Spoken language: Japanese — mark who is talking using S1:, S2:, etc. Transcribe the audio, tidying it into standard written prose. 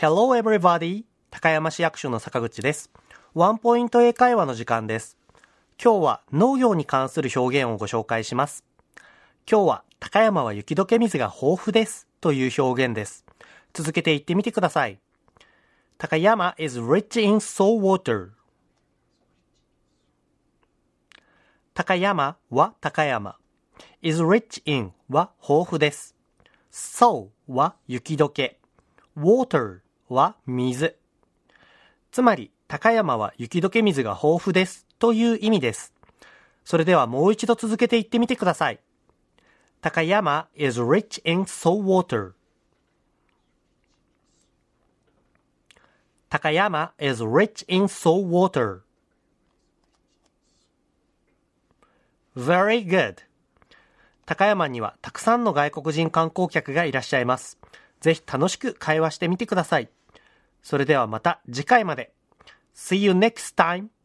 S1: Hello everybody! 高山市役所の坂口です。ワンポイント英会話の時間です。今日は農業に関する表現をご紹介します。今日は高山は雪解け水が豊富ですという表現です。続けて言ってみてください。高山 is rich in salt water. 高山は高山。is rich in は豊富です。salt は雪解け。water は水。つまり、高山は雪解け水が豊富ですという意味です。それではもう一度続けて言ってみてください。高山 is rich in salt water. 高山 is rich in salt water. Very good. 高山にはたくさんの外国人観光客がいらっしゃいます。ぜひ楽しく会話してみてください。それではまた次回まで。See you next time!